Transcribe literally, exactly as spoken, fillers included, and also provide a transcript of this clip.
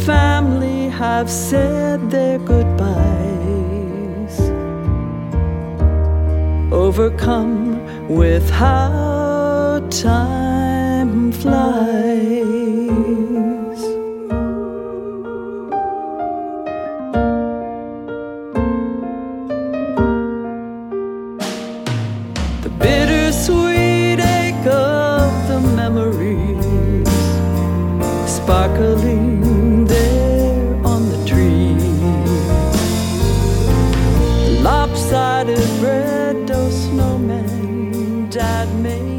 family have said their goodbyes, overcome with how time flies. The bittersweet ache of the memories sparkling there on the tree, the lopsided red-nosed snowman Dad made